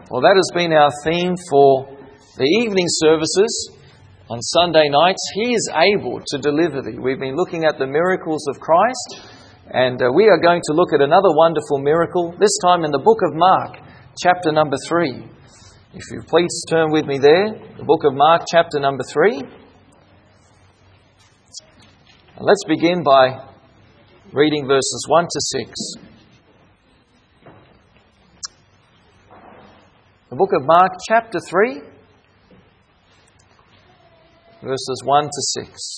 Well, that has been our theme for the evening services on Sunday nights. He is able to deliver thee. We've been looking at the miracles of Christ, and we are going to look at another wonderful miracle, this time in the book of Mark, chapter number 3. If you please turn with me there, the book of Mark, chapter number 3. And let's begin by reading verses 1 to 6. The book of Mark, chapter 3, verses 1 to 6.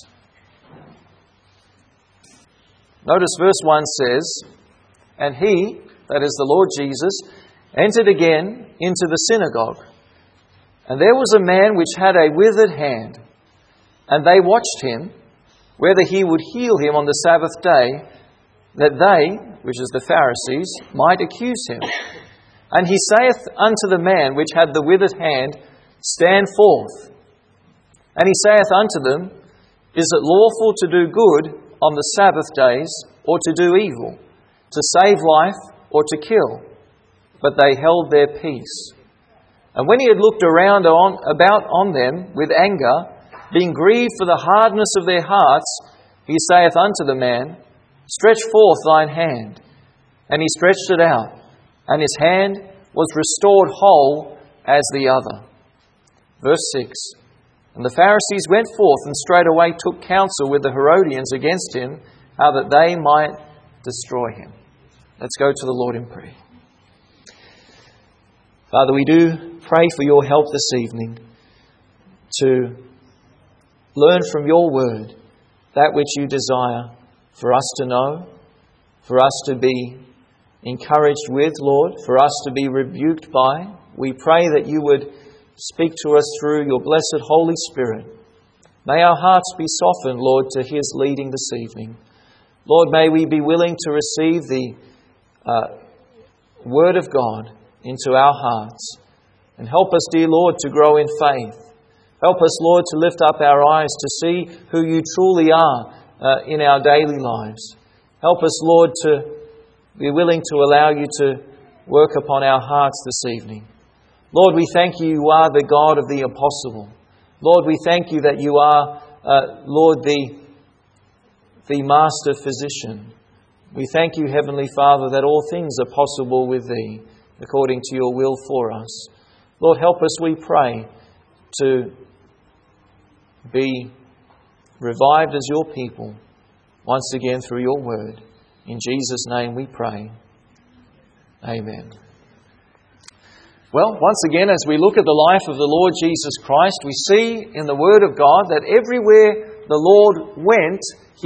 Notice verse 1 says, "And he," that is the Lord Jesus, "entered again into the synagogue. And there was a man which had a withered hand. And they watched him, whether he would heal him on the Sabbath day, that they," which is the Pharisees, "might accuse him. And he saith unto the man which had the withered hand, Stand forth. And he saith unto them, Is it lawful to do good on the Sabbath days, or to do evil, to save life, or to kill? But they held their peace. And when he had looked around about on them with anger, being grieved for the hardness of their hearts, he saith unto the man, Stretch forth thine hand. And he stretched it out, and his hand was restored whole as the other." Verse 6. "And the Pharisees went forth and straightway took counsel with the Herodians against him, how that they might destroy him." Let's go to the Lord in prayer. Father, we do pray for your help this evening to learn from your word that which you desire for us to know, for us to be encouraged with, Lord, for us to be rebuked by. We pray that you would speak to us through your blessed Holy Spirit. May our hearts be softened, Lord, to his leading this evening. Lord, may we be willing to receive the Word of God into our hearts. And help us, dear Lord, to grow in faith. Help us, Lord, to lift up our eyes to see who you truly are in our daily lives. Help us, Lord, to be willing to allow you to work upon our hearts this evening. Lord, we thank you, you are the God of the impossible. Lord, we thank you that you are, Lord, the Master Physician. We thank you, Heavenly Father, that all things are possible with thee, according to your will for us. Lord, help us, we pray, to be revived as your people once again through your word. In Jesus' name we pray. Amen. Well, once again, as we look at the life of the Lord Jesus Christ, we see in the Word of God that everywhere the Lord went,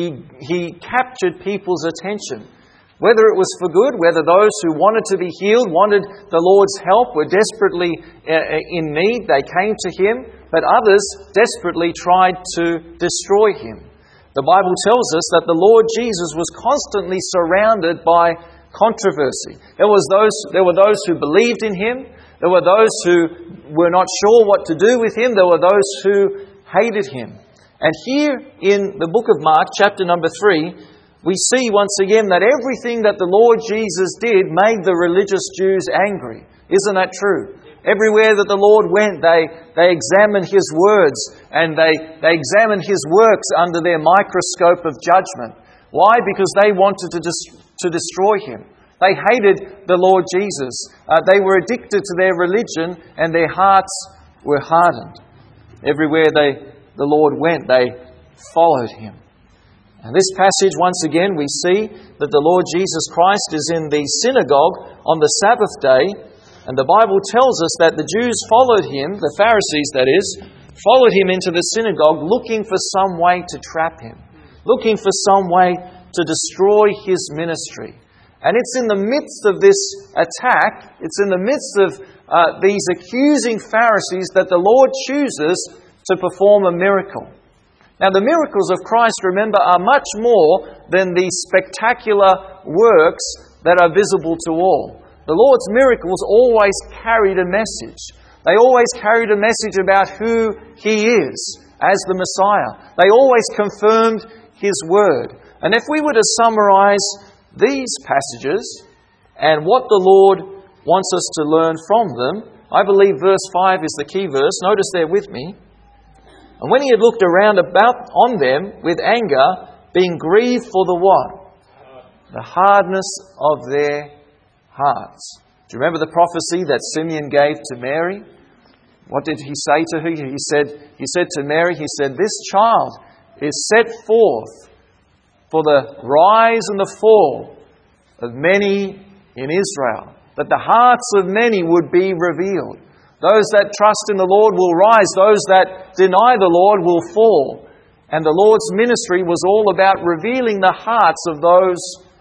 He captured people's attention. Whether it was for good, whether those who wanted to be healed, wanted the Lord's help, were desperately in need, they came to Him, but others desperately tried to destroy Him. The Bible tells us that the Lord Jesus was constantly surrounded by controversy. There were those who believed in Him. There were those who were not sure what to do with Him. There were those who hated Him. And here in the book of Mark, chapter number 3, we see once again that everything that the Lord Jesus did made the religious Jews angry. Isn't that true? Everywhere that the Lord went, they examined His words and they examined His works under their microscope of judgment. Why? Because they wanted to destroy Him. They hated the Lord Jesus. They were addicted to their religion and their hearts were hardened. Everywhere the Lord went, they followed Him. And this passage, once again, we see that the Lord Jesus Christ is in the synagogue on the Sabbath day. And the Bible tells us that the Jews followed Him, the Pharisees that is, followed Him into the synagogue looking for some way to trap Him, looking for some way to destroy His ministry. And it's in the midst of this attack, it's in the midst of these accusing Pharisees that the Lord chooses to perform a miracle. Now, the miracles of Christ, remember, are much more than the spectacular works that are visible to all. The Lord's miracles always carried a message. They always carried a message about who He is as the Messiah. They always confirmed His word. And if we were to summarize these passages and what the Lord wants us to learn from them, I believe verse 5 is the key verse. Notice there with me. And when he had looked around about on them with anger, being grieved for the what? The hardness of their hearts. Do you remember the prophecy that Simeon gave to Mary? What did he say to her? He said to Mary, he said, this child is set forth for the rise and the fall of many in Israel, that the hearts of many would be revealed. Those that trust in the Lord will rise. Those that deny the Lord will fall. And the Lord's ministry was all about revealing the hearts of those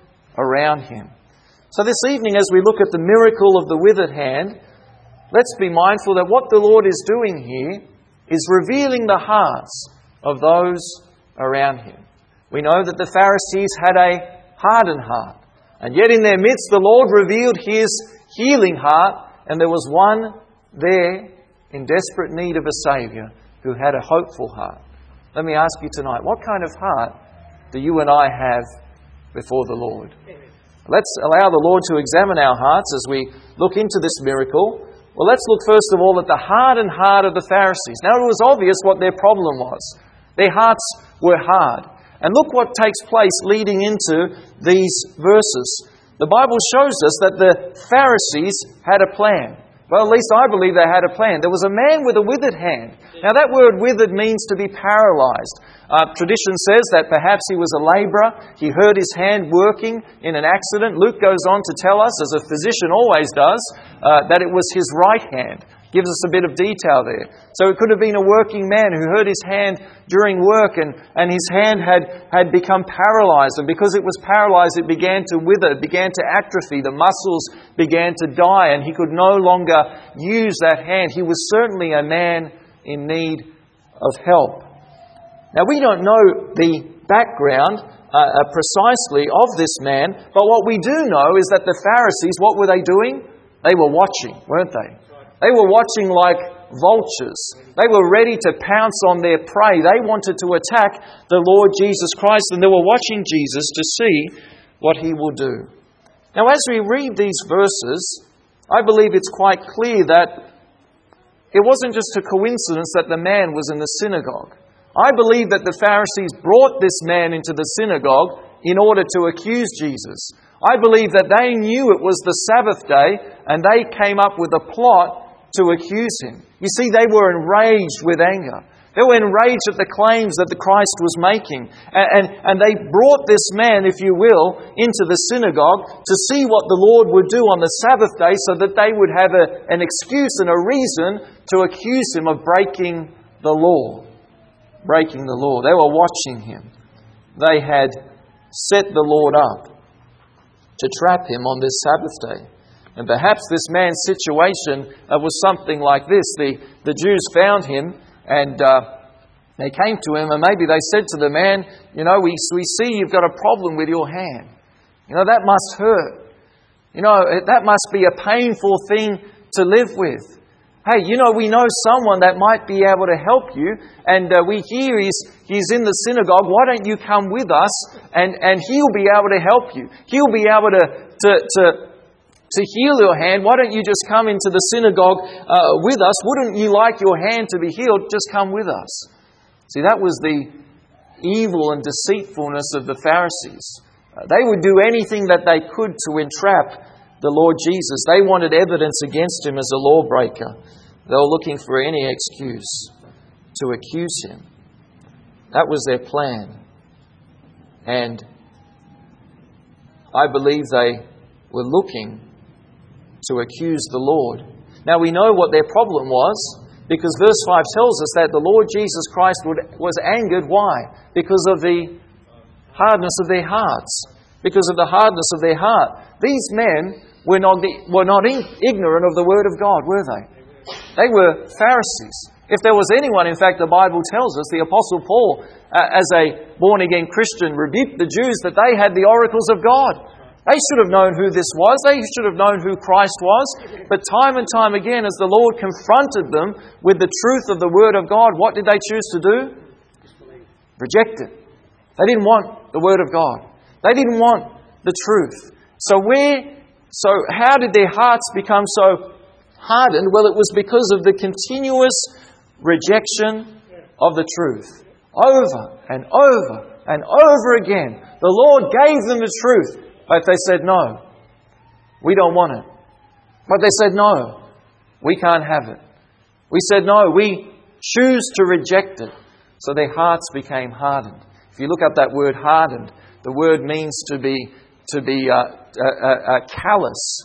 around Him. So this evening, as we look at the miracle of the withered hand, let's be mindful that what the Lord is doing here is revealing the hearts of those around Him. We know that the Pharisees had a hardened heart. And yet in their midst, the Lord revealed His healing heart, and there was one there in desperate need of a Saviour who had a hopeful heart. Let me ask you tonight, what kind of heart do you and I have before the Lord? Let's allow the Lord to examine our hearts as we look into this miracle. Well, let's look first of all at the hardened heart of the Pharisees. Now, it was obvious what their problem was. Their hearts were hard. And look what takes place leading into these verses. The Bible shows us that the Pharisees had a plan. Well, at least I believe they had a plan. There was a man with a withered hand. Now, that word withered means to be paralyzed. Tradition says that perhaps he was a labourer. He hurt his hand working in an accident. Luke goes on to tell us, as a physician always does, that it was his right hand. Gives us a bit of detail there. So it could have been a working man who hurt his hand during work and his hand had become paralyzed. And because it was paralyzed, it began to wither, it began to atrophy. The muscles began to die and he could no longer use that hand. He was certainly a man in need of help. Now, we don't know the background precisely of this man, but what we do know is that the Pharisees, what were they doing? They were watching, weren't they? They were watching like vultures. They were ready to pounce on their prey. They wanted to attack the Lord Jesus Christ, and they were watching Jesus to see what He will do. Now, as we read these verses, I believe it's quite clear that it wasn't just a coincidence that the man was in the synagogue. I believe that the Pharisees brought this man into the synagogue in order to accuse Jesus. I believe that they knew it was the Sabbath day and they came up with a plot to accuse Him. You see, they were enraged with anger. They were enraged at the claims that the Christ was making. And they brought this man, if you will, into the synagogue to see what the Lord would do on the Sabbath day so that they would have an excuse and a reason to accuse Him of breaking the law. Breaking the law. They were watching Him. They had set the Lord up to trap Him on this Sabbath day. And perhaps this man's situation was something like this. The Jews found him and they came to him and maybe they said to the man, you know, we see you've got a problem with your hand. You know, that must hurt. You know, that must be a painful thing to live with. Hey, you know, we know someone that might be able to help you, and we hear he's in the synagogue. Why don't you come with us, and he'll be able to help you. He'll be able to heal your hand. Why don't you just come into the synagogue with us? Wouldn't you like your hand to be healed? Just come with us. See, that was the evil and deceitfulness of the Pharisees. They would do anything that they could to entrap the Lord Jesus. They wanted evidence against Him as a lawbreaker. They were looking for any excuse to accuse Him. That was their plan. And I believe they were looking to accuse the Lord. Now we know what their problem was, because verse 5 tells us that the Lord Jesus Christ was angered. Why? Because of the hardness of their hearts. Because of the hardness of their heart. These men were not ignorant of the Word of God, were they? They were Pharisees. If there was anyone, in fact, the Bible tells us, the Apostle Paul, as a born-again Christian, rebuked the Jews that they had the oracles of God. They should have known who this was. They should have known who Christ was. But time and time again, as the Lord confronted them with the truth of the Word of God, what did they choose to do? Reject it. They didn't want the Word of God. They didn't want the truth. So how did their hearts become so hardened? Well, it was because of the continuous rejection of the truth. Over and over and over again, the Lord gave them the truth, but they said, no, we don't want it. But they said, no, we can't have it. We said, no, we choose to reject it. So their hearts became hardened. If you look up that word hardened, the word means to be callous.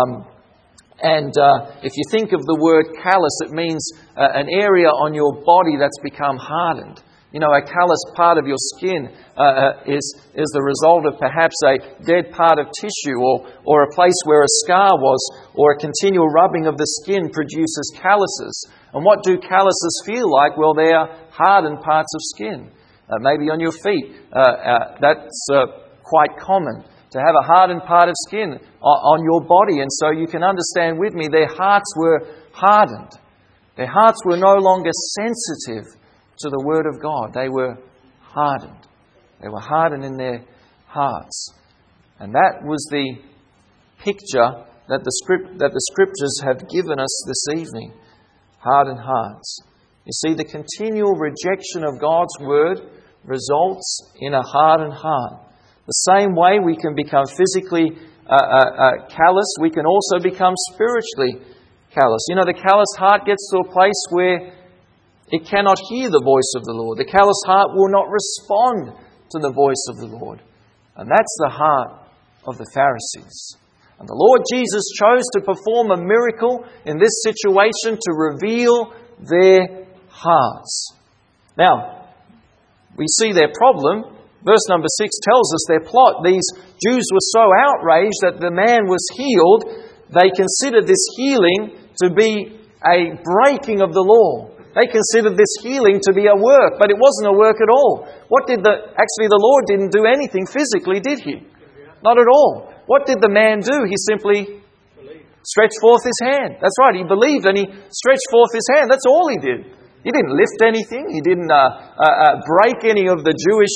If you think of the word callous, it means an area on your body that's become hardened. You know, a callous part of your skin is the result of perhaps a dead part of tissue or a place where a scar was, or a continual rubbing of the skin produces calluses. And what do calluses feel like? Well, they are hardened parts of skin. Maybe on your feet. That's quite common, to have a hardened part of skin on your body. And so you can understand with me, their hearts were hardened. Their hearts were no longer sensitive to the Word of God. They were hardened. They were hardened in their hearts. And that was the picture that the Scriptures have given us this evening. Hardened hearts. You see, the continual rejection of God's Word results in a hardened heart. The same way we can become physically callous, we can also become spiritually callous. You know, the callous heart gets to a place where it cannot hear the voice of the Lord. The callous heart will not respond to the voice of the Lord. And that's the heart of the Pharisees. And the Lord Jesus chose to perform a miracle in this situation to reveal their hearts. Now, we see their problem. Verse number 6 tells us their plot. These Jews were so outraged that the man was healed, they considered this healing to be a breaking of the law. They considered this healing to be a work, but it wasn't a work at all. Actually, the Lord didn't do anything physically, did He? Not at all. What did the man do? He simply stretched forth his hand. That's right, he believed and he stretched forth his hand. That's all he did. He didn't lift anything. He didn't break any of the Jewish,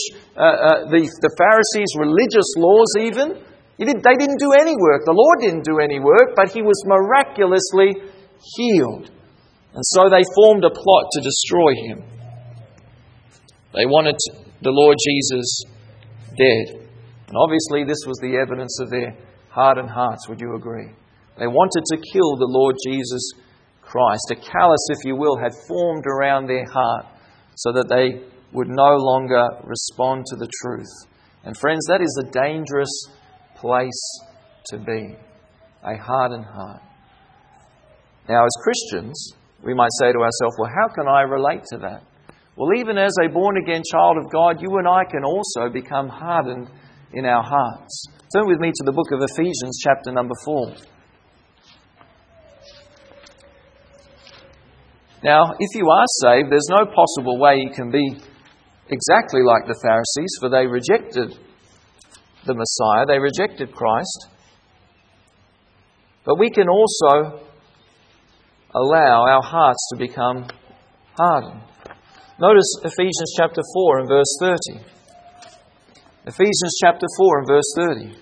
the Pharisees' religious laws even. They didn't do any work. The Lord didn't do any work, but he was miraculously healed. And so they formed a plot to destroy him. They wanted the Lord Jesus dead. And obviously this was the evidence of their hardened hearts, would you agree? They wanted to kill the Lord Jesus Christ. A callus, if you will, had formed around their heart so that they would no longer respond to the truth. And friends, that is a dangerous place to be. A hardened heart. Now, as Christians, we might say to ourselves, well, how can I relate to that? Well, even as a born-again child of God, you and I can also become hardened in our hearts. Turn with me to the book of Ephesians, chapter number 4. Now, if you are saved, there's no possible way you can be exactly like the Pharisees, for they rejected the Messiah, they rejected Christ. But we can also allow our hearts to become hardened. Notice Ephesians chapter 4 and verse 30. Ephesians chapter 4 and verse 30.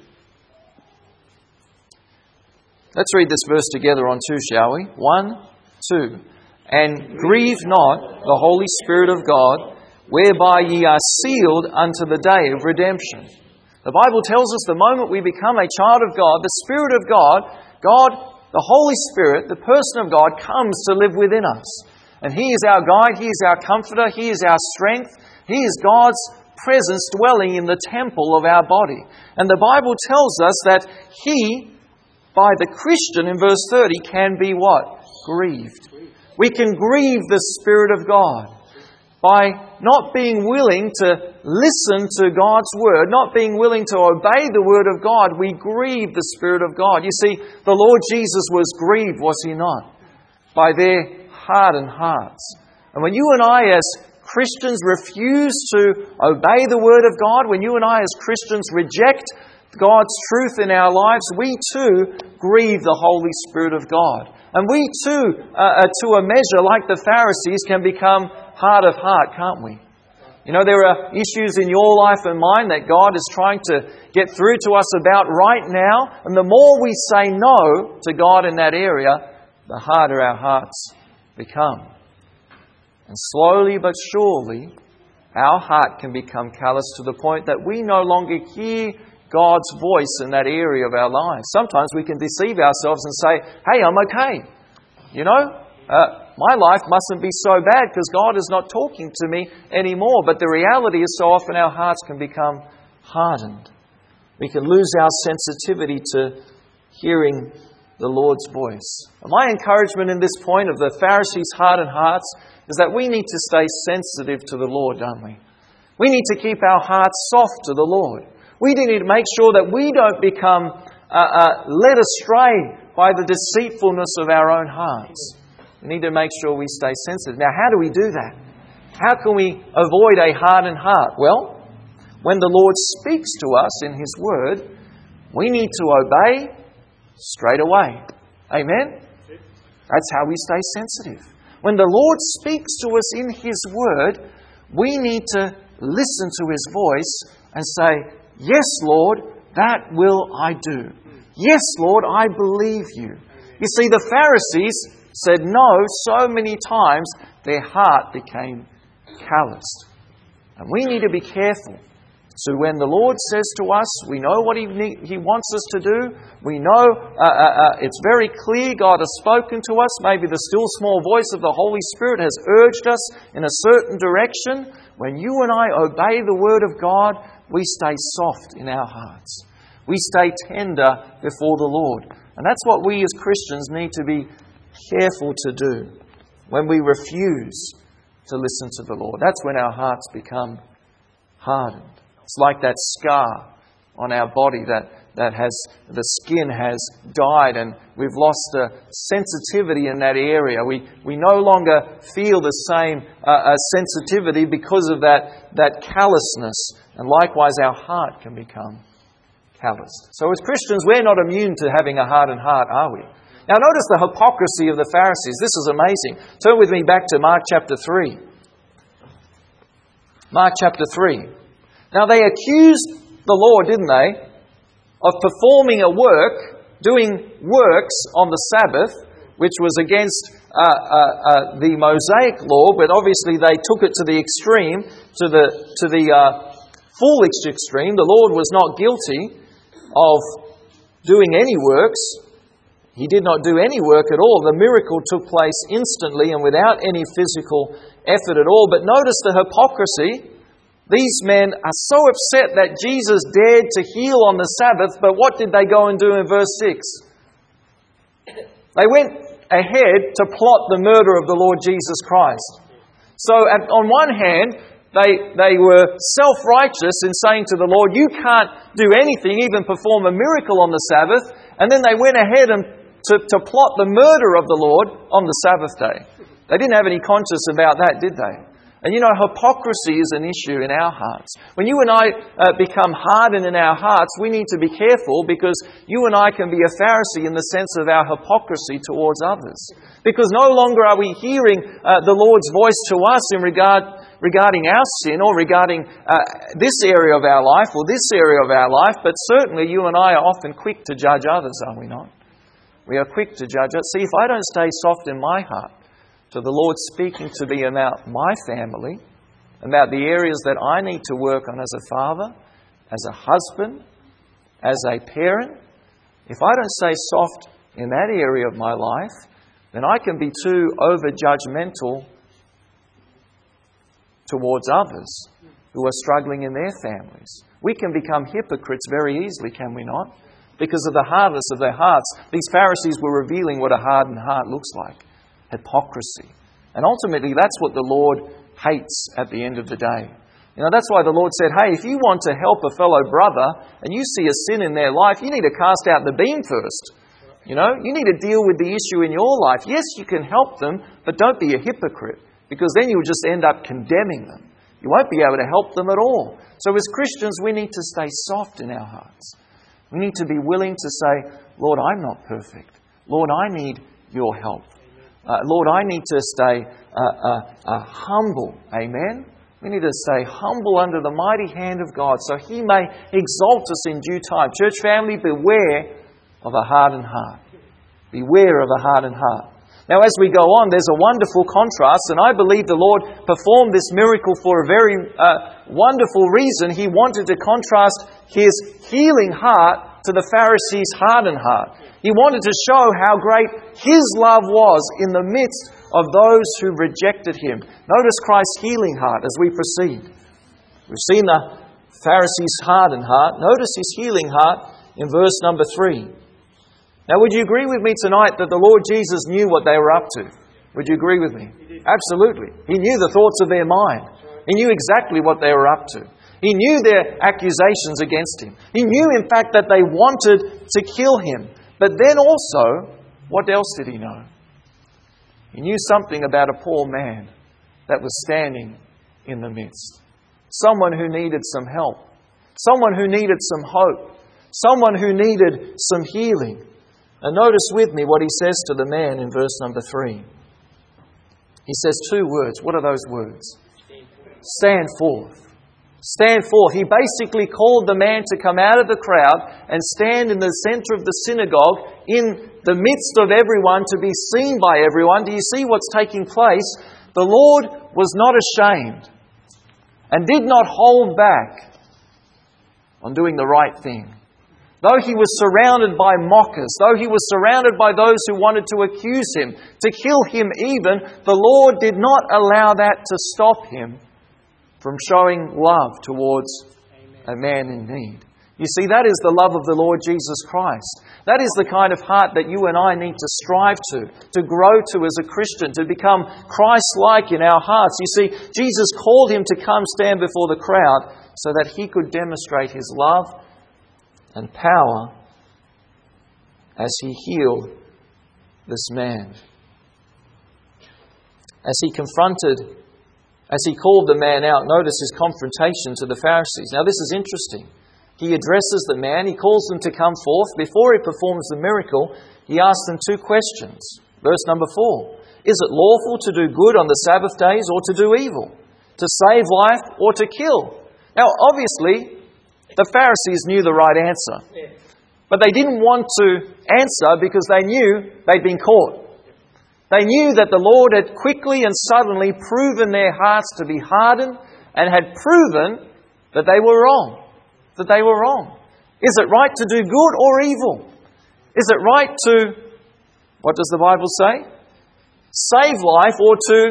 Let's read this verse together on two, shall we? 1, 2. And grieve not the Holy Spirit of God, whereby ye are sealed unto the day of redemption. The Bible tells us the moment we become a child of God, the Spirit of God, the Holy Spirit, the person of God, comes to live within us. And He is our guide, He is our comforter, He is our strength, He is God's presence dwelling in the temple of our body. And the Bible tells us that He, by the Christian in verse 30, can be what? Grieved. We can grieve the Spirit of God by not being willing to listen to God's Word, not being willing to obey the Word of God. We grieve the Spirit of God. You see, the Lord Jesus was grieved, was He not? By their hardened hearts. And when you and I as Christians refuse to obey the Word of God, when you and I as Christians reject God's truth in our lives, we too grieve the Holy Spirit of God. And we too, to a measure like the Pharisees, can become hard of heart, can't we? You know, there are issues in your life and mine that God is trying to get through to us about right now. And the more we say no to God in that area, the harder our hearts become. And slowly but surely, our heart can become callous to the point that we no longer hear God's voice in that area of our lives. Sometimes we can deceive ourselves and say, hey, I'm okay. My life mustn't be so bad because God is not talking to me anymore. But the reality is so often our hearts can become hardened. We can lose our sensitivity to hearing the Lord's voice. And my encouragement in this point of the Pharisees' hardened hearts is that we need to stay sensitive to the Lord, don't we? We need to keep our hearts soft to the Lord. We need to make sure that we don't become led astray by the deceitfulness of our own hearts. We need to make sure we stay sensitive. Now, how do we do that? How can we avoid a hardened heart? Well, when the Lord speaks to us in His Word, we need to obey straight away. Amen? That's how we stay sensitive. When the Lord speaks to us in His Word, we need to listen to His voice and say, yes, Lord, that will I do. Yes, Lord, I believe you. You see, the Pharisees said no so many times, their heart became calloused. And we need to be careful. So when the Lord says to us, we know what He wants us to do. We know it's very clear God has spoken to us. Maybe the still small voice of the Holy Spirit has urged us in a certain direction. When you and I obey the Word of God, we stay soft in our hearts. We stay tender before the Lord. And that's what we as Christians need to be careful to do when we refuse to listen to the Lord. That's when our hearts become hardened. It's like that scar on our body that has the skin has died and we've lost the sensitivity in that area. We no longer feel the same sensitivity because of that callousness. And likewise, our heart can become calloused. So as Christians, we're not immune to having a hardened heart, are we? Now notice the hypocrisy of the Pharisees. This is amazing. Turn with me back to Mark chapter 3. Mark chapter 3. Now they accused the Lord, didn't they, of performing a work, doing works on the Sabbath, which was against the Mosaic law, but obviously they took it to the extreme, to the foolish extreme. The Lord was not guilty of doing any works. He did not do any work at all. The miracle took place instantly and without any physical effort at all. But notice the hypocrisy. These men are so upset that Jesus dared to heal on the Sabbath, but what did they go and do in verse 6? They went ahead to plot the murder of the Lord Jesus Christ. So on one hand, they were self-righteous in saying to the Lord, you can't do anything, even perform a miracle on the Sabbath. And then they went ahead and to plot the murder of the Lord on the Sabbath day. They didn't have any conscience about that, did they? And you know, hypocrisy is an issue in our hearts. When you and I become hardened in our hearts, we need to be careful because you and I can be a Pharisee in the sense of our hypocrisy towards others. Because no longer are we hearing the Lord's voice to us in regarding our sin or regarding this area of our life or this area of our life, but certainly you and I are often quick to judge others, are we not? We are quick to judge us. See, if I don't stay soft in my heart to the Lord speaking to me about my family, about the areas that I need to work on as a father, as a husband, as a parent, if I don't stay soft in that area of my life, then I can be too over-judgmental towards others who are struggling in their families. We can become hypocrites very easily, can we not? Because of the hardness of their hearts. These Pharisees were revealing what a hardened heart looks like. Hypocrisy. And ultimately, that's what the Lord hates at the end of the day. You know, that's why the Lord said, hey, if you want to help a fellow brother and you see a sin in their life, you need to cast out the beam first. You know, you need to deal with the issue in your life. Yes, you can help them, but don't be a hypocrite, because then you'll just end up condemning them. You won't be able to help them at all. So as Christians, we need to stay soft in our hearts. We need to be willing to say, Lord, I'm not perfect. Lord, I need your help. Lord, I need to stay humble. Amen? We need to stay humble under the mighty hand of God so He may exalt us in due time. Church family, beware of a hardened heart. Beware of a hardened heart. Now, as we go on, there's a wonderful contrast, and I believe the Lord performed this miracle for a very wonderful reason. He wanted to contrast His healing heart to the Pharisees' hardened heart. He wanted to show how great His love was in the midst of those who rejected Him. Notice Christ's healing heart as we proceed. We've seen the Pharisees' hardened heart. Notice His healing heart in verse number 3. Now, would you agree with me tonight that the Lord Jesus knew what they were up to? Would you agree with me? Absolutely. He knew the thoughts of their mind. He knew exactly what they were up to. He knew their accusations against Him. He knew, in fact, that they wanted to kill Him. But then also, what else did He know? He knew something about a poor man that was standing in the midst. Someone who needed some help. Someone who needed some hope. Someone who needed some healing. And notice with me what He says to the man in verse number 3. He says 2 words. What are those words? Stand forth. Stand forth. He basically called the man to come out of the crowd and stand in the center of the synagogue in the midst of everyone, to be seen by everyone. Do you see what's taking place? The Lord was not ashamed and did not hold back on doing the right thing. Though He was surrounded by mockers, though He was surrounded by those who wanted to accuse Him, to kill Him even, the Lord did not allow that to stop Him from showing love towards a man in need. You see, that is the love of the Lord Jesus Christ. That is the kind of heart that you and I need to strive to grow to as a Christian, to become Christ-like in our hearts. You see, Jesus called him to come stand before the crowd so that He could demonstrate His love and power as He healed this man. As He called the man out, notice His confrontation to the Pharisees. Now, this is interesting. He addresses the man, He calls them to come forth. Before He performs the miracle, He asks them 2 questions. Verse number 4. Is it lawful to do good on the Sabbath days or to do evil? To save life or to kill? Now, obviously, the Pharisees knew the right answer. But they didn't want to answer because they knew they'd been caught. They knew that the Lord had quickly and suddenly proven their hearts to be hardened and had proven that they were wrong. That they were wrong. Is it right to do good or evil? Is it right to, what does the Bible say? Save life or to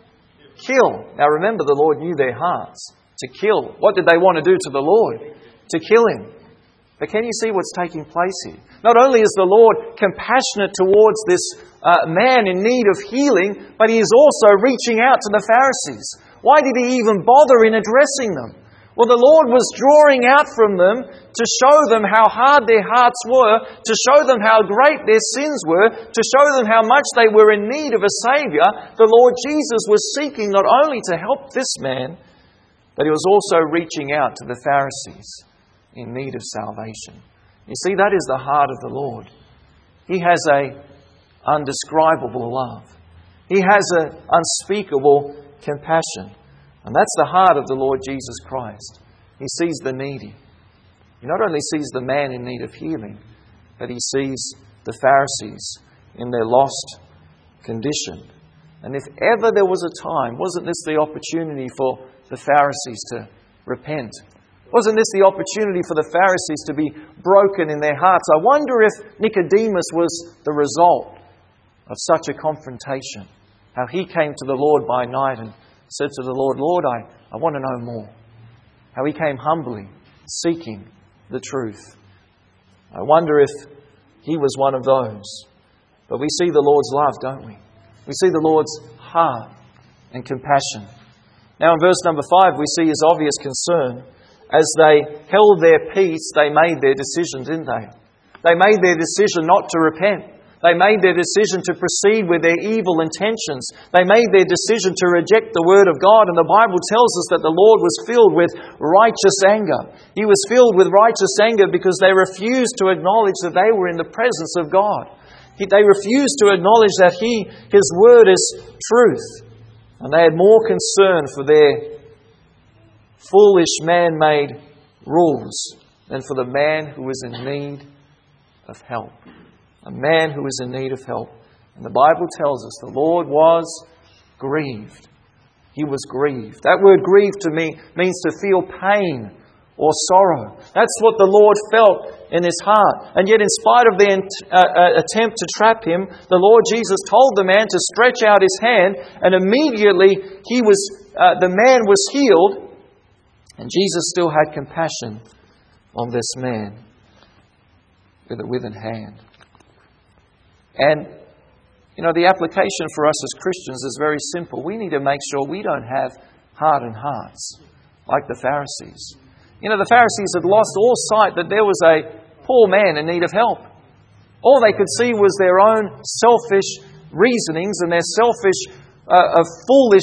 kill? Now remember, the Lord knew their hearts. To kill. What did they want to do to the Lord? To kill Him. But can you see what's taking place here? Not only is the Lord compassionate towards this man in need of healing, but He is also reaching out to the Pharisees. Why did He even bother in addressing them? Well, the Lord was drawing out from them to show them how hard their hearts were, to show them how great their sins were, to show them how much they were in need of a Saviour. The Lord Jesus was seeking not only to help this man, but He was also reaching out to the Pharisees in need of salvation. You see, that is the heart of the Lord. He has an undescribable love. He has an unspeakable compassion. And that's the heart of the Lord Jesus Christ. He sees the needy. He not only sees the man in need of healing, but He sees the Pharisees in their lost condition. And if ever there was a time, wasn't this the opportunity for the Pharisees to repent? Wasn't this the opportunity for the Pharisees to be broken in their hearts? I wonder if Nicodemus was the result of such a confrontation. How he came to the Lord by night and said to the Lord, Lord, I want to know more. How he came humbly, seeking the truth. I wonder if he was one of those. But we see the Lord's love, don't we? We see the Lord's heart and compassion. Now in verse number 5 we see His obvious concern. As they held their peace, they made their decision, didn't they? They made their decision not to repent. They made their decision to proceed with their evil intentions. They made their decision to reject the Word of God. And the Bible tells us that the Lord was filled with righteous anger. He was filled with righteous anger because they refused to acknowledge that they were in the presence of God. They refused to acknowledge that His Word is truth. And they had more concern for their foolish man-made rules than for the man who was in need of help. A man who is in need of help. And the Bible tells us the Lord was grieved. He was grieved. That word grieved to me means to feel pain or sorrow. That's what the Lord felt in His heart. And yet in spite of their attempt to trap Him, the Lord Jesus told the man to stretch out his hand, and immediately the man was healed, and Jesus still had compassion on this man with a withered hand. And the application for us as Christians is very simple. We need to make sure we don't have hardened hearts like the Pharisees. The Pharisees had lost all sight that there was a poor man in need of help. All they could see was their own selfish reasonings and their selfish, foolish,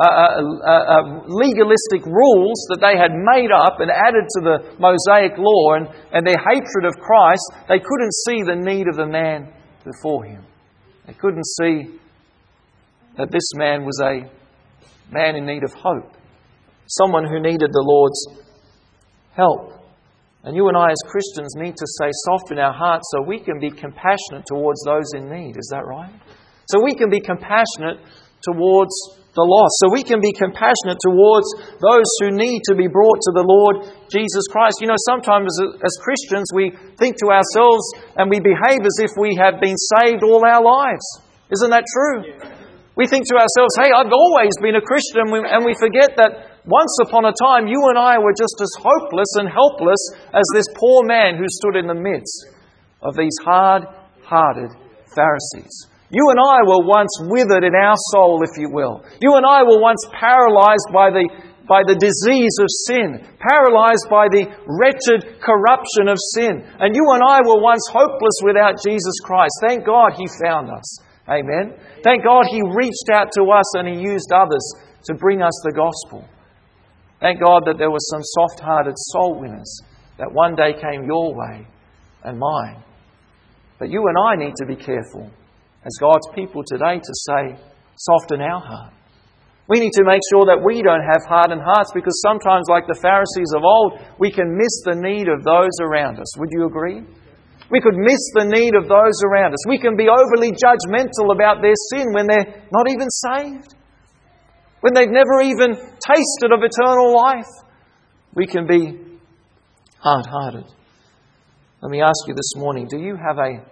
legalistic rules that they had made up and added to the Mosaic law, and their hatred of Christ. They couldn't see the need of the man before him. They couldn't see that this man was a man in need of hope, someone who needed the Lord's help. And you and I as Christians need to stay soft in our hearts so we can be compassionate towards those in need. Is that right? So we can be compassionate towards the lost. So we can be compassionate towards those who need to be brought to the Lord Jesus Christ. Sometimes as Christians we think to ourselves and we behave as if we have been saved all our lives. Isn't that true? We think to ourselves, hey, I've always been a Christian, and we forget that once upon a time you and I were just as hopeless and helpless as this poor man who stood in the midst of these hard-hearted Pharisees. You and I were once withered in our soul, if you will. You and I were once paralyzed by the disease of sin, paralyzed by the wretched corruption of sin. And you and I were once hopeless without Jesus Christ. Thank God He found us. Amen. Thank God He reached out to us and He used others to bring us the gospel. Thank God that there were some soft-hearted soul winners that one day came your way and mine. But you and I need to be careful as God's people today to say, soften our heart. We need to make sure that we don't have hardened hearts, because sometimes, like the Pharisees of old, we can miss the need of those around us. Would you agree? We could miss the need of those around us. We can be overly judgmental about their sin when they're not even saved, when they've never even tasted of eternal life. We can be hard-hearted. Let me ask you this morning, do you have a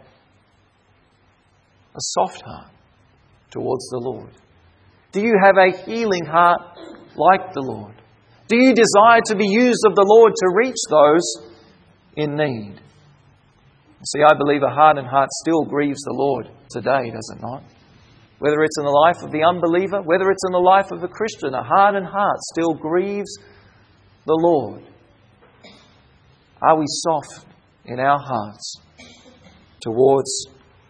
soft heart towards the Lord? Do you have a healing heart like the Lord? Do you desire to be used of the Lord to reach those in need? See, I believe a hardened heart still grieves the Lord today, does it not? Whether it's in the life of the unbeliever, whether it's in the life of a Christian, a hardened heart still grieves the Lord. Are we soft in our hearts towards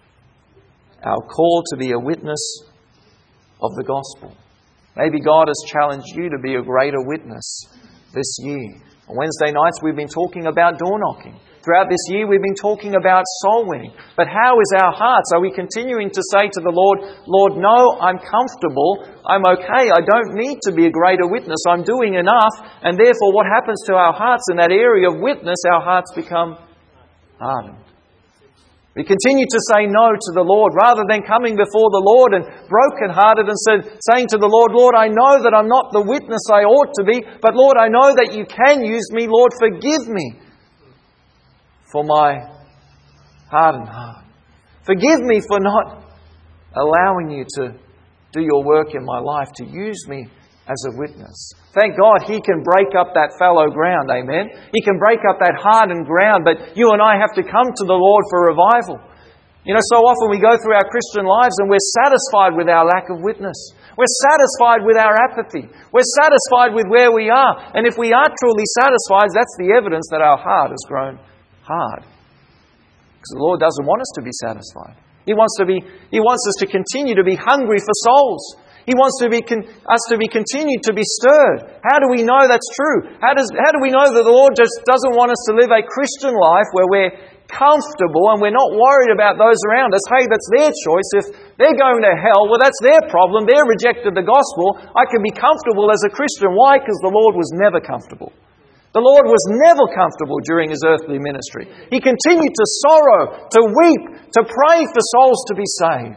our call to be a witness of the gospel? Maybe God has challenged you to be a greater witness this year. On Wednesday nights we've been talking about door knocking. Throughout this year we've been talking about soul winning. But how is our hearts? Are we continuing to say to the Lord, Lord, no, I'm comfortable, I'm okay, I don't need to be a greater witness, I'm doing enough, and therefore what happens to our hearts in that area of witness? Our hearts become hardened. We continue to say no to the Lord rather than coming before the Lord and brokenhearted and saying to the Lord, Lord, I know that I'm not the witness I ought to be, but Lord, I know that you can use me. Lord, forgive me for my hardened heart. Forgive me for not allowing you to do your work in my life, to use me as a witness. Thank God He can break up that fallow ground, amen? He can break up that hardened ground, but you and I have to come to the Lord for revival. So often we go through our Christian lives and we're satisfied with our lack of witness. We're satisfied with our apathy. We're satisfied with where we are. And if we are truly satisfied, that's the evidence that our heart has grown hard. Because the Lord doesn't want us to be satisfied. He wants us to continue to be hungry for souls. He wants us to be continued to be stirred. How do we know that's true? How do we know that the Lord just doesn't want us to live a Christian life where we're comfortable and we're not worried about those around us? Hey, that's their choice. If they're going to hell, well, that's their problem. They're rejected the gospel. I can be comfortable as a Christian. Why? Because the Lord was never comfortable. The Lord was never comfortable during His earthly ministry. He continued to sorrow, to weep, to pray for souls to be saved.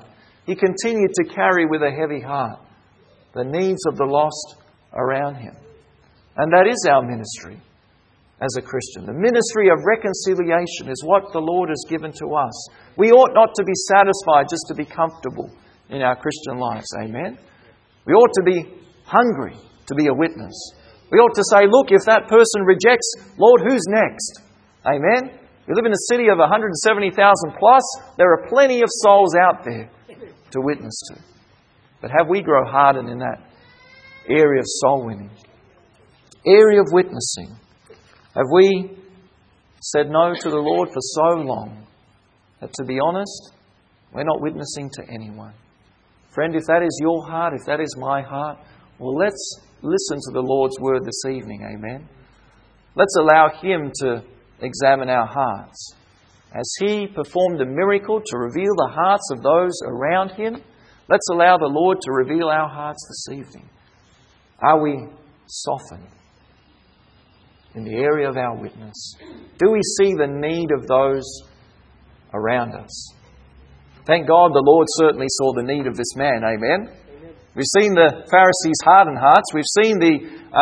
He continued to carry with a heavy heart the needs of the lost around him. And that is our ministry as a Christian. The ministry of reconciliation is what the Lord has given to us. We ought not to be satisfied just to be comfortable in our Christian lives. Amen? We ought to be hungry to be a witness. We ought to say, look, if that person rejects, Lord, who's next? Amen? We live in a city of 170,000 plus. There are plenty of souls out there to witness to. But have we grown hardened in that area of soul winning? Area of witnessing? Have we said no to the Lord for so long that, to be honest, we're not witnessing to anyone? Friend, if that is your heart, if that is my heart, well, let's listen to the Lord's word this evening. Amen. Let's allow Him to examine our hearts. As He performed a miracle to reveal the hearts of those around Him, let's allow the Lord to reveal our hearts this evening. Are we softened in the area of our witness? Do we see the need of those around us? Thank God the Lord certainly saw the need of this man. Amen. We've seen the Pharisees' hardened hearts. We've seen the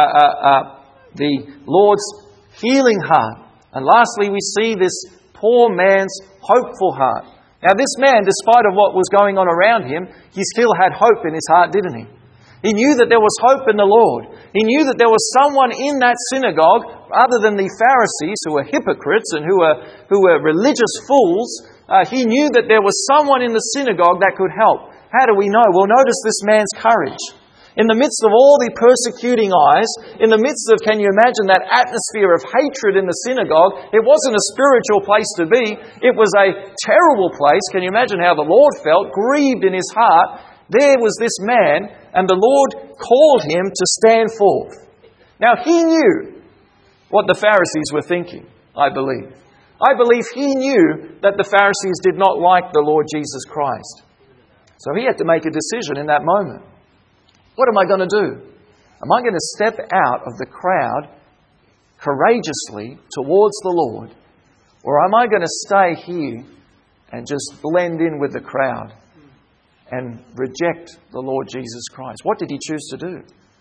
Lord's healing heart. And lastly, we see this poor man's hopeful heart. Now, this man, despite of what was going on around him, he still had hope in his heart, didn't he? He knew that there was hope in the Lord. He knew that there was someone in that synagogue, other than the Pharisees, who were hypocrites and who were religious fools. He knew that there was someone in the synagogue that could help. How do we know? Well, notice this man's courage. In the midst of all the persecuting eyes, in the midst of, can you imagine that atmosphere of hatred in the synagogue? It wasn't a spiritual place to be. It was a terrible place. Can you imagine how the Lord felt, grieved in His heart? There was this man, and the Lord called him to stand forth. Now, He knew what the Pharisees were thinking, I believe. I believe He knew that the Pharisees did not like the Lord Jesus Christ. So He had to make a decision in that moment. What am I going to do? Am I going to step out of the crowd courageously towards the Lord? Or am I going to stay here and just blend in with the crowd and reject the Lord Jesus Christ? What did he choose to do?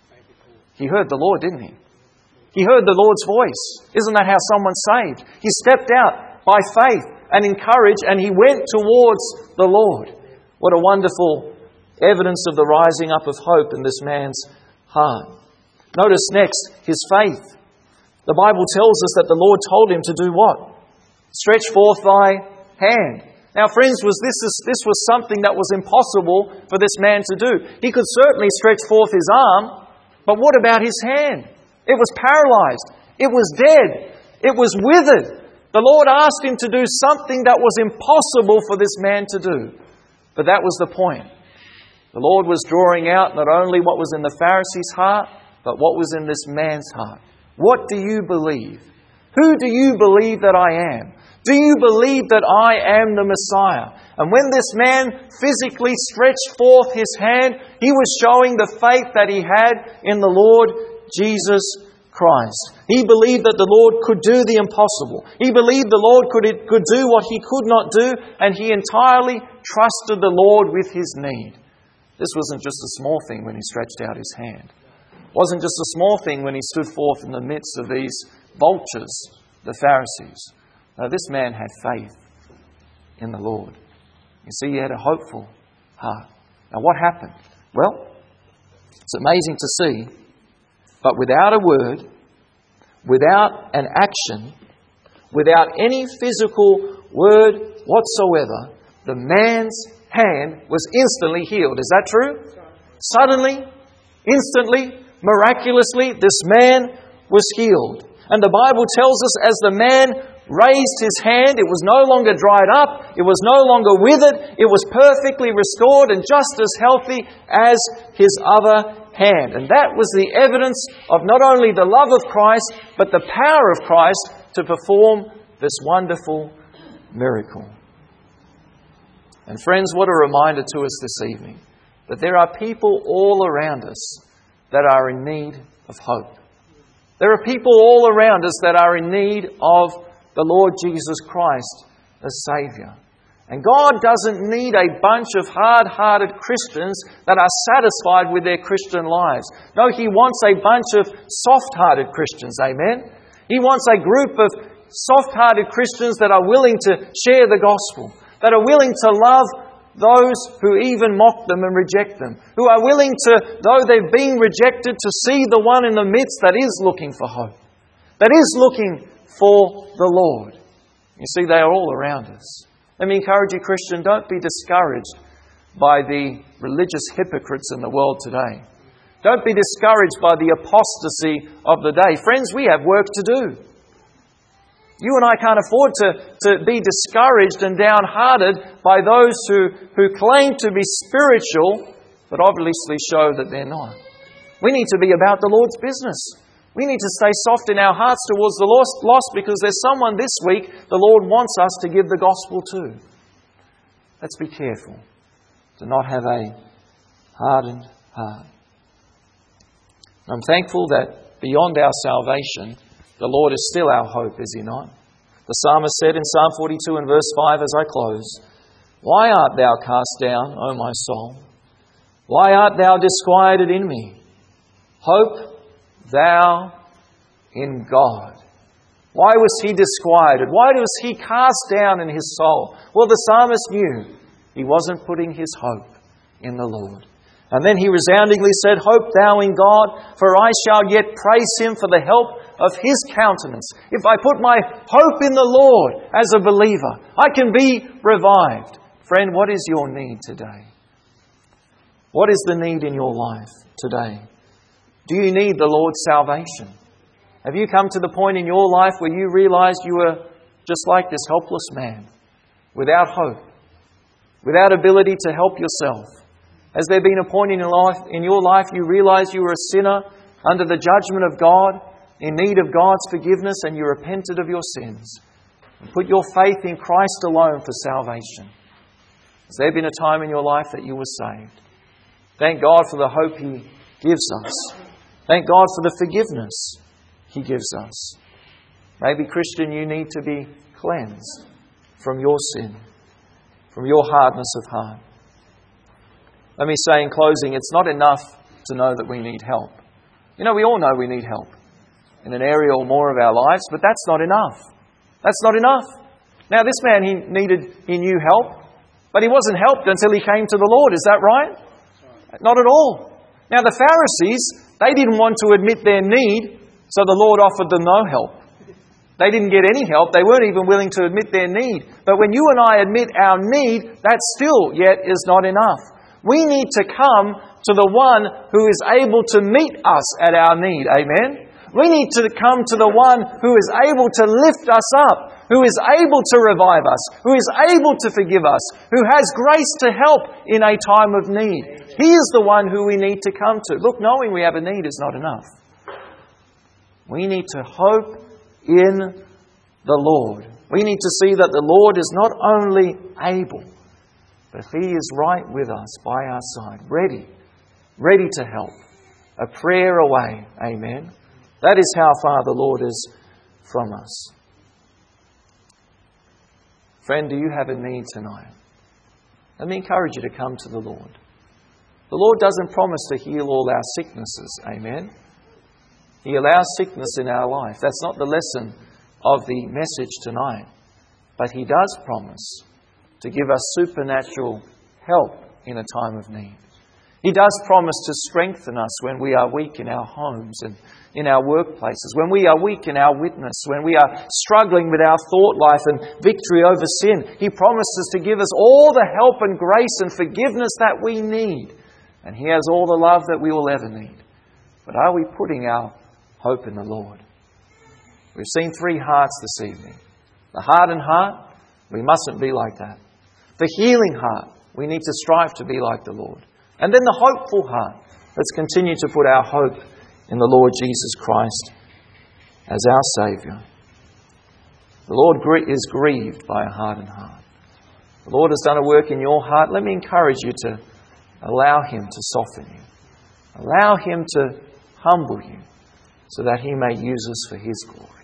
He heard the Lord, didn't he? He heard the Lord's voice. Isn't that how someone's saved? He stepped out by faith and in courage, and he went towards the Lord. What a wonderful evidence of the rising up of hope in this man's heart. Notice next, his faith. The Bible tells us that the Lord told him to do what? Stretch forth thy hand. Now, friends, this was something that was impossible for this man to do. He could certainly stretch forth his arm, but what about his hand? It was paralyzed. It was dead. It was withered. The Lord asked him to do something that was impossible for this man to do. But that was the point. The Lord was drawing out not only what was in the Pharisee's heart, but what was in this man's heart. What do you believe? Who do you believe that I am? Do you believe that I am the Messiah? And when this man physically stretched forth his hand, he was showing the faith that he had in the Lord Jesus Christ. He believed that the Lord could do the impossible. He believed the Lord could do what he could not do, and he entirely trusted the Lord with his need. This wasn't just a small thing when he stretched out his hand. It wasn't just a small thing when he stood forth in the midst of these vultures, the Pharisees. No, this man had faith in the Lord. You see, he had a hopeful heart. Now, what happened? Well, it's amazing to see, but without a word, without an action, without any physical word whatsoever, the man's hand was instantly healed. Is that true? Suddenly, instantly, miraculously, this man was healed. And the Bible tells us as the man raised his hand, it was no longer dried up, it was no longer withered, it was perfectly restored and just as healthy as his other hand. And that was the evidence of not only the love of Christ, but the power of Christ to perform this wonderful miracle. And friends, what a reminder to us this evening, that there are people all around us that are in need of hope. There are people all around us that are in need of the Lord Jesus Christ as Saviour. And God doesn't need a bunch of hard-hearted Christians that are satisfied with their Christian lives. No, He wants a bunch of soft-hearted Christians, amen? He wants a group of soft-hearted Christians that are willing to share the gospel, that are willing to love those who even mock them and reject them, who are willing to, though they've been rejected, to see the one in the midst that is looking for hope, that is looking for the Lord. You see, they are all around us. Let me encourage you, Christian, don't be discouraged by the religious hypocrites in the world today. Don't be discouraged by the apostasy of the day. Friends, we have work to do. You and I can't afford to be discouraged and downhearted by those who claim to be spiritual, but obviously show that they're not. We need to be about the Lord's business. We need to stay soft in our hearts towards the lost because there's someone this week the Lord wants us to give the gospel to. Let's be careful to not have a hardened heart. I'm thankful that beyond our salvation, the Lord is still our hope, is He not? The psalmist said in Psalm 42 and verse 5 as I close, "Why art thou cast down, O my soul? Why art thou disquieted in me? Hope thou in God." Why was he disquieted? Why was he cast down in his soul? Well, the psalmist knew he wasn't putting his hope in the Lord. And then he resoundingly said, "Hope thou in God, for I shall yet praise Him for the help of His countenance." If I put my hope in the Lord as a believer, I can be revived. Friend, what is your need today? What is the need in your life today? Do you need the Lord's salvation? Have you come to the point in your life where you realize you were just like this helpless man, without hope, without ability to help yourself? Has there been a point in your life you realize you were a sinner under the judgment of God, in need of God's forgiveness, and you repented of your sins and put your faith in Christ alone for salvation? Has there been a time in your life that you were saved? Thank God for the hope He gives us. Thank God for the forgiveness He gives us. Maybe, Christian, you need to be cleansed from your sin, from your hardness of heart. Let me say in closing, it's not enough to know that we need help. You know, we all know we need help in an area or more of our lives, but that's not enough. That's not enough. Now, this man, he knew help, but he wasn't helped until he came to the Lord. Is that right? Not at all. Now, the Pharisees, they didn't want to admit their need, so the Lord offered them no help. They didn't get any help. They weren't even willing to admit their need. But when you and I admit our need, that still yet is not enough. We need to come to the one who is able to meet us at our need. Amen? We need to come to the one who is able to lift us up, who is able to revive us, who is able to forgive us, who has grace to help in a time of need. He is the one who we need to come to. Look, knowing we have a need is not enough. We need to hope in the Lord. We need to see that the Lord is not only able, but He is right with us, by our side, ready to help, a prayer away. Amen. That is how far the Lord is from us. Friend, do you have a need tonight? Let me encourage you to come to the Lord. The Lord doesn't promise to heal all our sicknesses. Amen. He allows sickness in our life. That's not the lesson of the message tonight. But He does promise to give us supernatural help in a time of need. He does promise to strengthen us when we are weak in our homes and in our workplaces, when we are weak in our witness, when we are struggling with our thought life and victory over sin. He promises to give us all the help and grace and forgiveness that we need. And He has all the love that we will ever need. But are we putting our hope in the Lord? We've seen 3 hearts this evening. The hardened heart, we mustn't be like that. The healing heart, we need to strive to be like the Lord. And then the hopeful heart, let's continue to put our hope in the Lord Jesus Christ as our Saviour. The Lord is grieved by a hardened heart. The Lord has done a work in your heart. Let me encourage you to allow Him to soften you. Allow Him to humble you so that He may use us for His glory.